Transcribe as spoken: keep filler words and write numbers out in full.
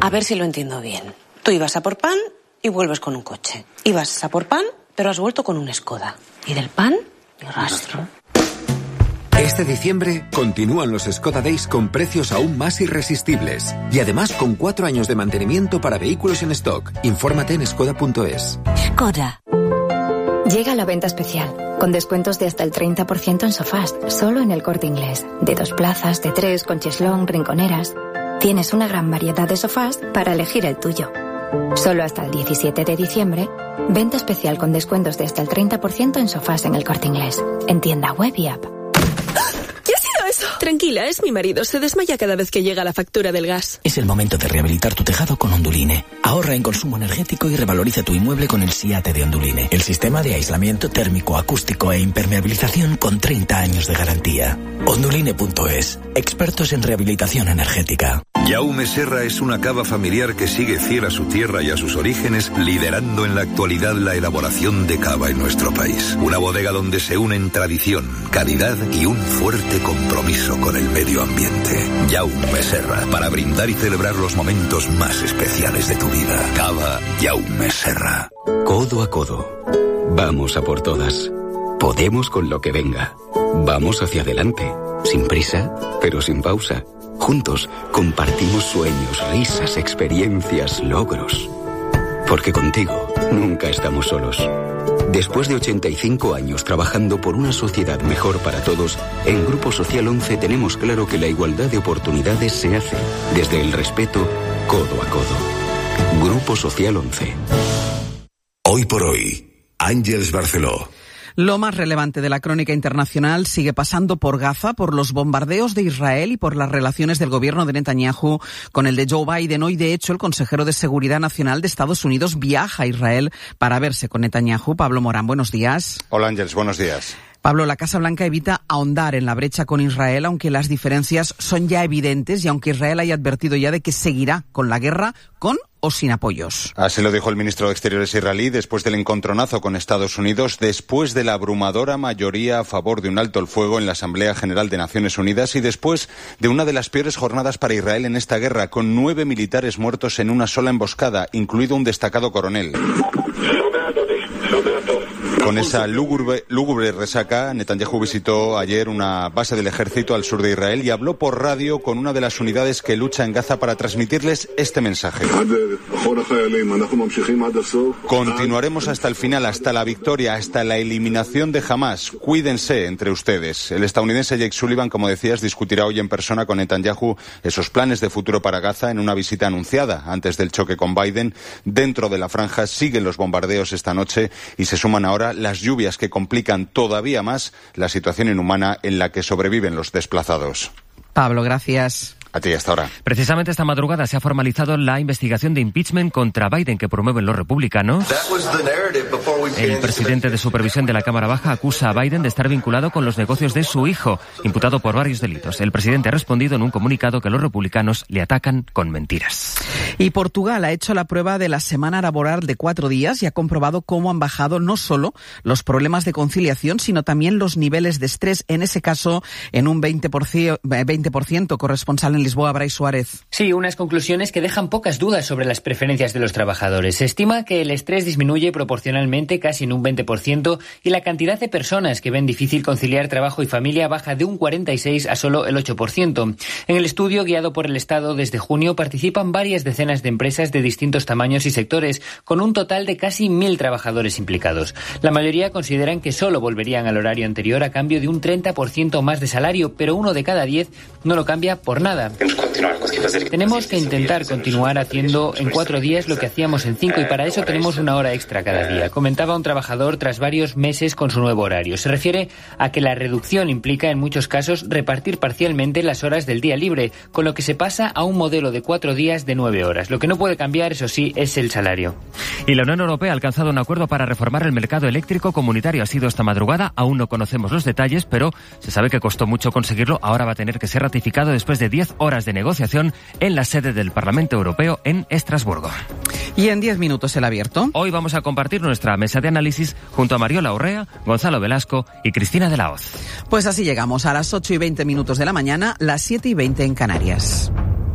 A ver si lo entiendo bien. Tú ibas a por pan y vuelves con un coche. Ibas a por pan, pero has vuelto con un Skoda. Y del pan, ni rastro. Este diciembre continúan los Skoda Days con precios aún más irresistibles. Y además con cuatro años de mantenimiento para vehículos en stock. Infórmate en skoda punto es. Skoda. Llega la venta especial, con descuentos de hasta el treinta por ciento en sofás, solo en El Corte Inglés. De dos plazas, de tres, con cheslón, rinconeras. Tienes una gran variedad de sofás para elegir el tuyo. Solo hasta el diecisiete de diciembre, venta especial con descuentos de hasta el treinta por ciento en sofás en El Corte Inglés. En tienda web y app. ¿Qué ha sido eso? Tranquila, es mi marido. Se desmaya cada vez que llega la factura del gas. Es el momento de rehabilitar tu tejado con Onduline. Ahorra en consumo energético y revaloriza tu inmueble con el SIATE de Onduline. El sistema de aislamiento térmico, acústico e impermeabilización con treinta años de garantía. Onduline punto es. Expertos en rehabilitación energética. Jaume Serra es una cava familiar que sigue fiel a su tierra y a sus orígenes, liderando en la actualidad la elaboración de cava en nuestro país. Una bodega donde se unen tradición, calidad y un fuerte compromiso con el medio ambiente. Jaume Serra, para brindar y celebrar los momentos más especiales de tu vida. Cava Jaume Serra. Codo a codo. Vamos a por todas. Podemos con lo que venga. Vamos hacia adelante. Sin prisa, pero sin pausa. Juntos compartimos sueños, risas, experiencias, logros. Porque contigo nunca estamos solos. Después de ochenta y cinco años trabajando por una sociedad mejor para todos, en Grupo Social once tenemos claro que la igualdad de oportunidades se hace desde el respeto, codo a codo. Grupo Social once. Hoy por hoy, Ángeles Barceló. Lo más relevante de la crónica internacional sigue pasando por Gaza, por los bombardeos de Israel y por las relaciones del gobierno de Netanyahu con el de Joe Biden. Hoy, de hecho, el consejero de Seguridad Nacional de Estados Unidos viaja a Israel para verse con Netanyahu. Pablo Morán, buenos días. Hola, Ángeles, buenos días. Pablo, la Casa Blanca evita ahondar en la brecha con Israel, aunque las diferencias son ya evidentes y aunque Israel haya advertido ya de que seguirá con la guerra, con o sin apoyos. Así lo dijo el ministro de Exteriores israelí después del encontronazo con Estados Unidos, después de la abrumadora mayoría a favor de un alto el fuego en la Asamblea General de Naciones Unidas y después de una de las peores jornadas para Israel en esta guerra, con nueve militares muertos en una sola emboscada, incluido un destacado coronel. Con esa lúgubre, lúgubre resaca, Netanyahu visitó ayer una base del ejército al sur de Israel y habló por radio con una de las unidades que lucha en Gaza para transmitirles este mensaje. Continuaremos hasta el final, hasta la victoria, hasta la eliminación de Hamás. Cuídense entre ustedes. El estadounidense Jake Sullivan, como decías, discutirá hoy en persona con Netanyahu esos planes de futuro para Gaza en una visita anunciada antes del choque con Biden. Dentro de la franja siguen los bombardeos esta noche y se suman ahora las lluvias que complican todavía más la situación inhumana en la que sobreviven los desplazados. Pablo, gracias. A ti, hasta ahora. Precisamente esta madrugada se ha formalizado la investigación de impeachment contra Biden que promueven los republicanos. El presidente de supervisión de la Cámara Baja acusa a Biden de estar vinculado con los negocios de su hijo, imputado por varios delitos. El presidente ha respondido en un comunicado que los republicanos le atacan con mentiras. Y Portugal ha hecho la prueba de la semana laboral de cuatro días y ha comprobado cómo han bajado no solo los problemas de conciliación, sino también los niveles de estrés, en ese caso en un veinte por ciento, corresponsal en Lisboa, Brais Suárez. Sí, unas conclusiones que dejan pocas dudas sobre las preferencias de los trabajadores. Se estima que el estrés disminuye proporcionalmente casi en un veinte por ciento y la cantidad de personas que ven difícil conciliar trabajo y familia baja de un cuarenta y seis a solo el ocho por ciento. En el estudio, guiado por el Estado desde junio, participan varias decenas de empresas de distintos tamaños y sectores, con un total de casi mil trabajadores implicados. La mayoría consideran que solo volverían al horario anterior a cambio de un treinta por ciento más de salario, pero uno de cada diez no lo cambia por nada. Tenemos que intentar continuar haciendo en cuatro días lo que hacíamos en cinco y para eso tenemos una hora extra cada día, comentaba un trabajador tras varios meses con su nuevo horario. Se refiere a que la reducción implica en muchos casos repartir parcialmente las horas del día libre, con lo que se pasa a un modelo de cuatro días de nueve horas. Lo que no puede cambiar, eso sí, es el salario. Y la Unión Europea ha alcanzado un acuerdo para reformar el mercado eléctrico comunitario. Ha sido esta madrugada, aún no conocemos los detalles, pero se sabe que costó mucho conseguirlo. Ahora va a tener que ser ratificado después de diez horas de negociación en la sede del Parlamento Europeo en Estrasburgo. Y en diez minutos el abierto. Hoy vamos a compartir nuestra mesa de análisis junto a Mariola Urrea, Gonzalo Velasco y Cristina de la Hoz. Pues así llegamos a las ocho y veinte minutos de la mañana, las siete y veinte en Canarias.